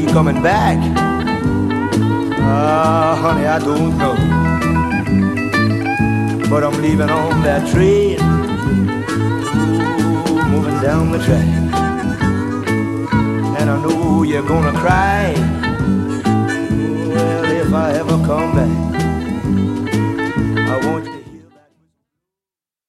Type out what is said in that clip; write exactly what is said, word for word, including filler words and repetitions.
coming back? Ah, honey, I don't know. But I'm leaving on that train, ooh, moving down the track. And I know you're gonna cry